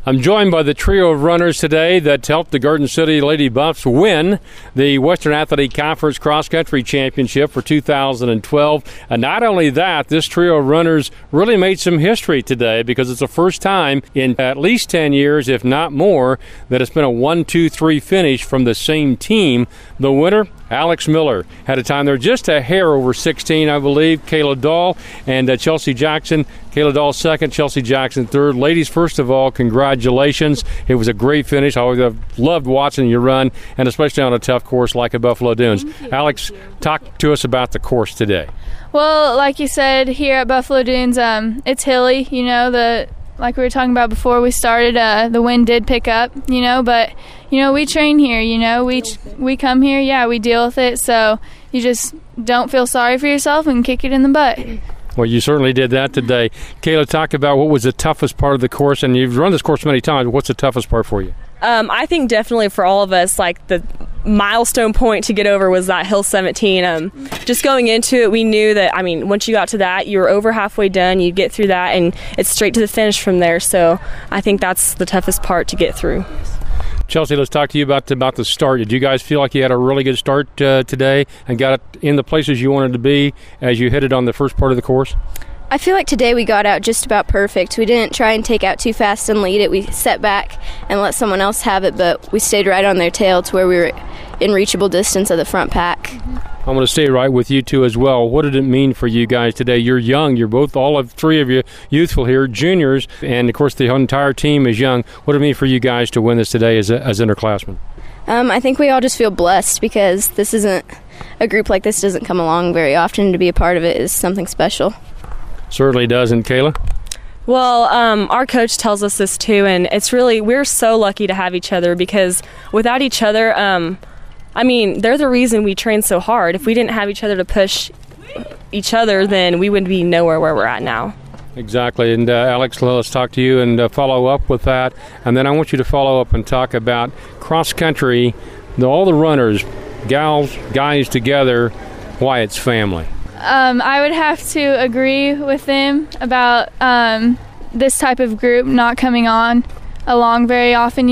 I'm joined by the trio of runners today that helped the Garden City Lady Buffs win the Western Athletic Conference Cross Country Championship for 2012. And not only that, this trio of runners really made some history today because it's the first time in at least 10 years, if not more, that it's been a 1-2-3 finish from the same team. The winner, Alex Miller, had a time there just a hair over 16, I believe. Kayla Dahl and Chelsea Jackson. Kayla Dahl second, Chelsea Jackson third. Ladies, first of all, congratulations. It was a great finish. I always have loved watching you run, and especially on a tough course like a Buffalo Dunes. Alex, talk to us about the course today. Well, like you said, here at Buffalo Dunes, it's hilly. Like we were talking about before we started, the wind did pick up, but, we train here, we come here, we deal with it, so you just don't feel sorry for yourself and kick it in the butt. Well, you certainly did that today. Kayla, talk about what was the toughest part of the course, and you've run this course many times. What's the toughest part for you? I think definitely for all of us, like the milestone point to get over was that Hill 17. Just going into it, we knew that, once you got to that, you were over halfway done, you'd get through that, and it's straight to the finish from there. So I think that's the toughest part to get through. Chelsea, let's talk to you about the start. Did you guys feel like you had a really good start today and got it in the places you wanted to be as you hit it on the first part of the course? I feel like today we got out just about perfect. We didn't try and take out too fast and lead it. We set back and let someone else have it, but we stayed right on their tail to where we were in reachable distance of the front pack. I'm going to stay right with you two as well. What did it mean for you guys today? You're young. You're both, all of three of you, youthful here, juniors, and of course the entire team is young. What did it mean for you guys to win this today as underclassmen? I think we all just feel blessed because this isn't a group like this doesn't come along very often. To be a part of it is something special. Certainly doesn't. Kayla? Well, our coach tells us this too, and it's really, we're so lucky to have each other because without each other, they're the reason we train so hard. If we didn't have each other to push each other, then we would be nowhere where we're at now. Exactly. And Alex, let's talk to you and follow up with that. And then I want you to follow up and talk about cross country, all the runners, gals, guys together, why it's family. I would have to agree with them about this type of group not coming along very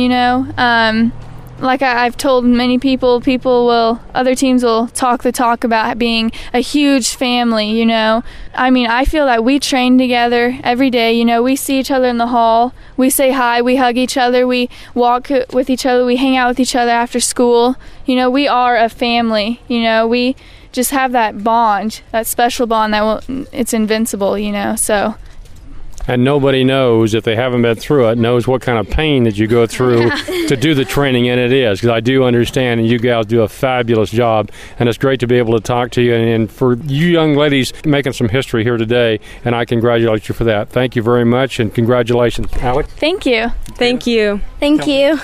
often, Like I've told many people other teams will talk the talk about being a huge family, I feel that we train together every day, we see each other in the hall, we say hi, we hug each other, we walk with each other, we hang out with each other after school. We are a family, we just have that bond, that special bond it's invincible, so. And nobody knows, if they haven't been through it, knows what kind of pain that you go through to do the training, and it is, because I do understand, and you gals do a fabulous job, and it's great to be able to talk to you, and for you young ladies making some history here today, and I congratulate you for that. Thank you very much, and congratulations. Alex? Thank you. Thank you. Thank you.